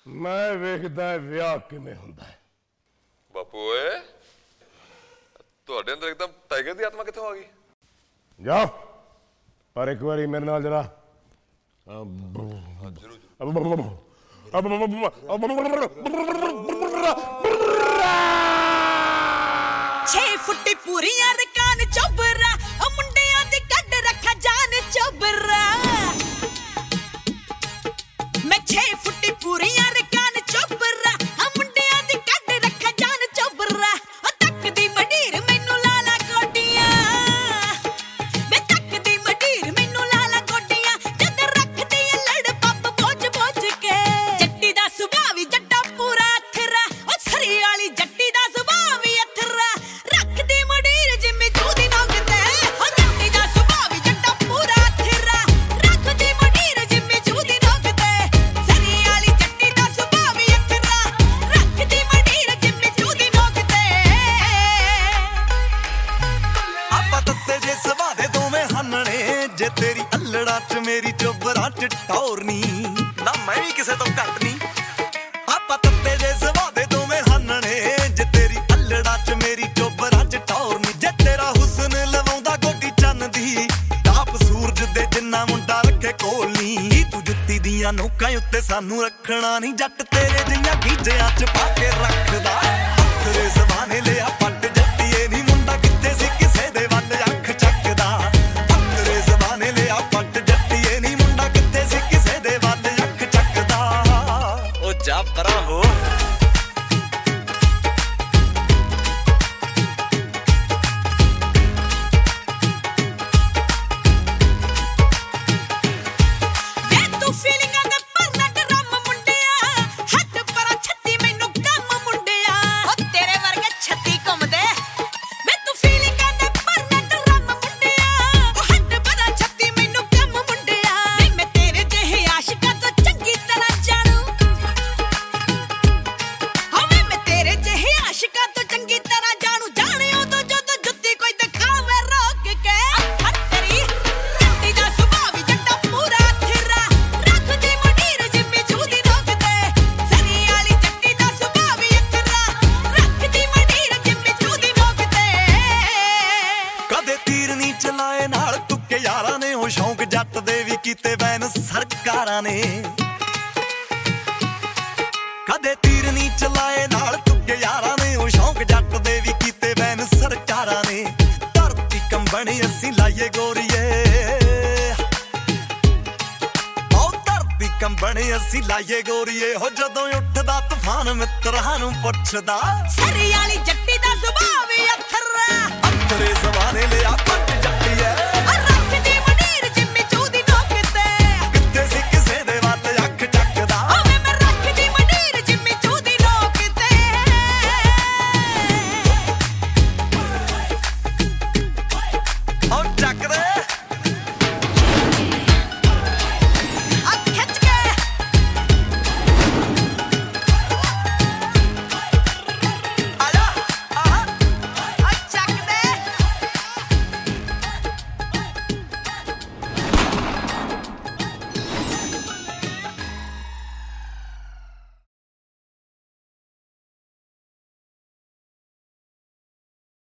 मैं वेखदा विआह किवें हुंदा है। बापू ओए तुहाडे अंदर एकदम टाइगर दी आत्मा कित्थों आ गई? जाओ पर एक बारी मेरे नाल जरा छे फुट्टी पूरियां रकान चोबरा मुंडियां दी कड रखा जान चोबरा मैं 6 फुट्टी पूरियां रकान चोबरा मुंडियां दी कड रखा जान चोबरा तक दी मडीर मैनू लाला गोडियां वे तक दी मडीर मैनू लाला गोडियां जद रखदी लड़ पप बोझ बोझ के जट्टी दा सुभाव वी जट्टा पूरा अथरा ओ सरी वाली जट्टी दा सुभाव वी अथरा रखदी मडीर जिम्मे जूदी नोकते ओ जट्टी दा सुभाव वी जट्टा पूरा अथरा रखदी मडीर जिम्मे जूदी नोकते सरी वाली जट्टी दा सुभाव वी अथरा रखदी मडीर जिम्मे जूदी नोकते ਆਪਾਂ ਤੱਤੇ ਜੇ ਸੁਭਾਅ ਦੇ ਦੋਵੇਂ ਹੰਨਣੇ ਜੇ ਤੇਰੀ ਅਲੜਾ ਚ ਮੇਰੀ ਚੋਬਰਾ ਚ ਟੌਰਨੀ ਨਾ ਮੈਂ ਵੀ ਕਿਸੇ ਤੋਂ ਘੱਟ ਨਹੀਂ ਆਪਾਂ ਤੱਤੇ ਜੇ ਸੁਭਾਅ ਦੇ ਦੋਵੇਂ ਹੰਨਣੇ ਜੇ ਤੇਰੀ ਅਲੜਾ ਚ ਮੇਰੀ ਚੋਬਰਾ ਚ ਟੌਰਨੀ ਜੇ ਤੇਰਾ ਹੁਸਨ ਲਵਾਉਂਦਾ ਗੋਡੀ ਚੰਨ ਦੀ ਟਾਪ ਸੂਰਜ ਦੇ ਜਿੰਨਾ ਮੁੰਡਾ ਰੱਖੇ ਕੋਲ ਨਹੀਂ ਤੂੰ ਜੁੱਤੀ ਦੀਆਂ ਨੋਕਾਂ ਉੱਤੇ ਸਾਨੂੰ ਰੱਖਣਾ ਨਹੀਂ ਜੱਟ ਤੇਰੇ ਜਿਹੀਆਂ ਗੀਜਿਆਂ ਚ ਪਾ ਕੇ ਰੱਖਦਾ ਤੇਰੇ ਜ਼ਮਾਨੇ ਲਿਆ ਪੱਟ ਜੱਟੀਏ ਨਹੀਂ ਮੁੰਡਾ ਕਿੱਥੇ ਸੀ ਕਿਸੇ ਦੇ ਵੱਲ ਅੱਖ ਚੱਕਦਾ ਤੇਰੇ ਜ਼ਮਾਨੇ ਲਿਆ ਪੱਟ ਜੱਟੀਏ ਨਹੀਂ ਮੁੰਡਾ ਕਿੱਥੇ ਸੀ ਕਿਸੇ ਦੇ ਵੱਲ ਅੱਖ ਚੱਕਦਾ ਉਹ ਜਾ ਪਰਾਂ ਹੋ वे तू फीलिंगां दे भरना ड्रम मुंडिया हट परा छत्ती मैनू कम मुंडिया ओ तेरे वर्गे छत्ती घुमदे वे तू फीलिंगां दे भरना ड्रम मुंडिया ओ हट परा छत्ती मैनू कम मुंडिया वे मैं तेरे जेहे आशिकां तो चंगी तरह जानू हाँ वे मैं तेरे जेहे आशिकां तो चंगी तरह जानू जाने उदों जदों जुत्ती कोई दिखावे रोक के तेरी जट्टी दा सुभाव वी जट्टा पूरा अथरा रखदी मडीर जिम्मे जूदी नोकते सरी वाली जट्टी दा सुभाव वी अथरा रखदी मडीर जिम्मे जूदी नोकते ਕਦੇ ਤੀਰ ਨਹੀਂ ਚਲਾਏ ਨਾਲ ਤੁੱਕੇ ਯਾਰਾਂ ਨੇ ਉਹ ਸ਼ੌਂਕ ਜੱਟ ਦੇ ਵੀ ਕੀਤੇ ਬੈਨ ਸਰਕਾਰਾਂ ਨੇ ਕਦੇ ਤੀਰ ਨਹੀਂ ਚਲਾਏ ਨਾਲ ਤੁੱਕੇ ਯਾਰਾਂ ਨੇ ਉਹ ਸ਼ੌਂਕ ਜੱਟ ਦੇ ਵੀ ਕੀਤੇ ਬੈਨ ਸਰਕਾਰਾਂ ਨੇ ਧਰਤੀ ਕੰਬਣੀ ਅਸੀਂ ਲਾਈਏ ਗੋਰੀਏ ਉਹ ਧਰਤੀ ਕੰਬਣੀ ਅਸੀਂ ਲਾਈਏ ਗੋਰੀਏ ਹੋ ਜਦੋਂ ਉੱਠਦਾ ਤੂਫਾਨ ਮਿੱਤਰਾਂ ਨੂੰ ਪੁੱਛਦਾ ਸਰੀ ਵਾਲੀ ਜੱਟੀ ਦਾ ਸੁਭਾਅ वी अथरा ਤੇਰੇ ਜ਼ਮਾਨੇ ਲਿਆ